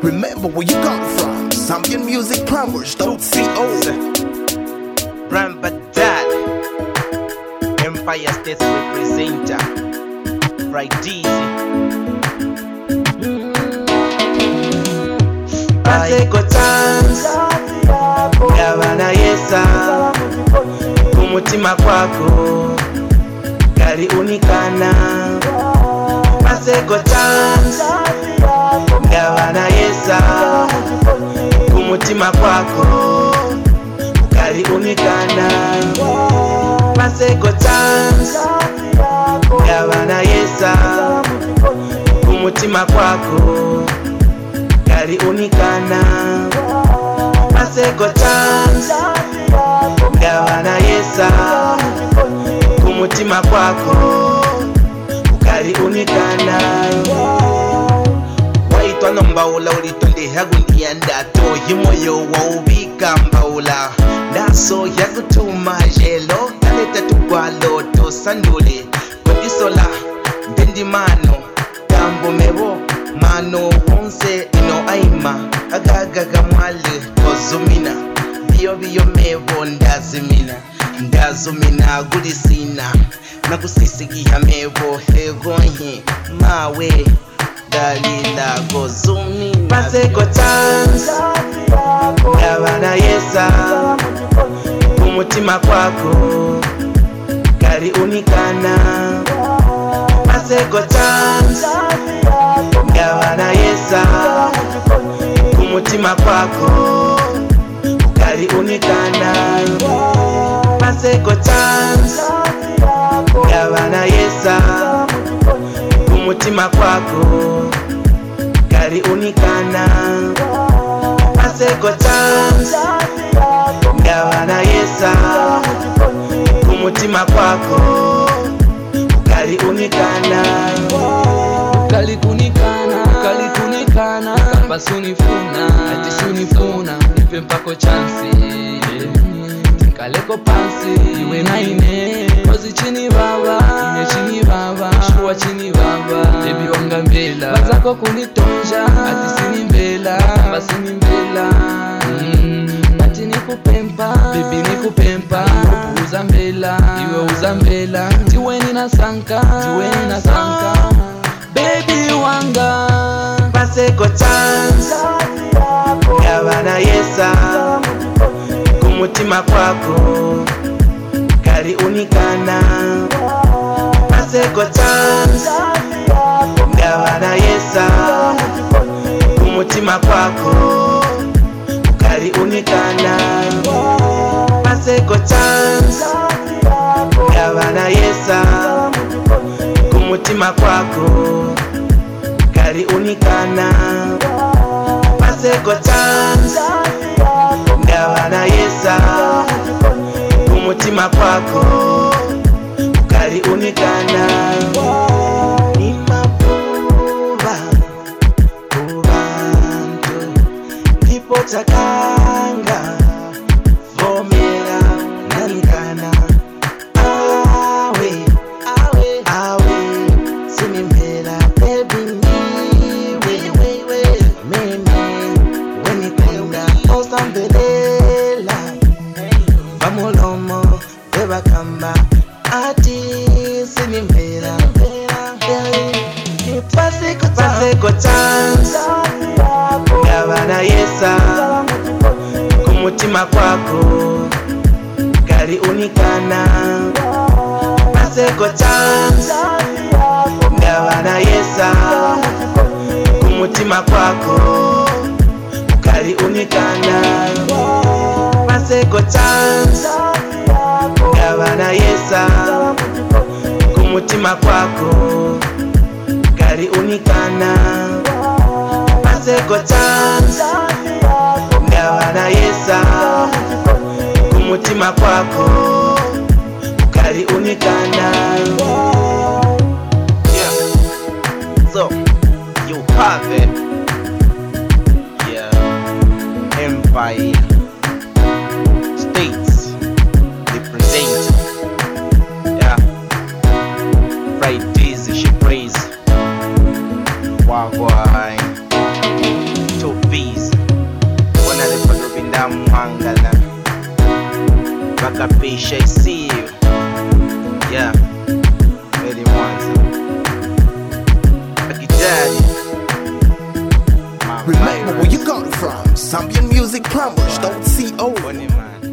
Remember where you come from. Zambian Music Powers.co. Ramba Dad, Empire State representer, Right Easy. Paseko chance yabana yesa kumutima kwako kali unikana. Paseko chance yabana yesa kumutima kwako kali unikana. Paseko chance yabana yesa kumutima kwako kali unikana. Paseko chance yabana yesa kumutima kwako kali unikana. Waitwa nombaula ulitonde hagundi yandato himoyo wa ubika mbaula ndaso yakutuma jelo kaleta tukwalo to sandule kodisola ndendi mano tambo mebo mano onse ino aima agagaga mwale kozumina biyo biyo mebo ndazumina gulisina nakusisigiha mebo hegonye mawe dalila kozumina. Paseko chance yabana yesa kumutima kwako kali unikana. Paseko chance yabana yesa kumutima kwako kali unikana. Paseko chance yabana yesa kumutima kwako kali unikana. Paseko chance yabana yesa kumutima kwako kali unikana. Kali kunikana kamba sunifuna ati sunifuna nipe mpako chansi kaleko pansi iwe naine kozi chini baba ine chini baba shuwa chini baba baby wanga mbela wazako kunitonja ati sini mbela kamba sini mbela ati nikupempa baby nikupempa uza mbela iwe uza mbela tiweni na sanka baby wanga. Paseko chance yabana yesa kumutima kwako kali unikana. Paseko chance yabana yesa kumutima kwako kali unikana. Paseko chance yabana yesa kumutima kwako kali unikana. Paseko chance yabana yesa kumutima kwako kali unikana. Imapuba kubantu ndipo takanga vomera nanikana. Awe sinimbela baby niwe mimi wenikunda osambelela bamulomo bebakamba ati sinimbela. Paseko chance yabana yesa kumutima kwako kali unikana. Paseko chance yabana yesa kumutima kwako kali unikana. Paseko chance yabana yesa kumutima kwako kali unikana. Paseko chance yabana yesa kumutima kwako kali unikana. Yeah, so you have it. Yeah, Empire States represent. Yeah, Fridays she praise. Wagwan. Mangala Mangala Bakapisha, I see you. Yeah, very Mwanza Akitari. Remember where you got it from. Zambian Music Plumbers, don't see over. Funny man.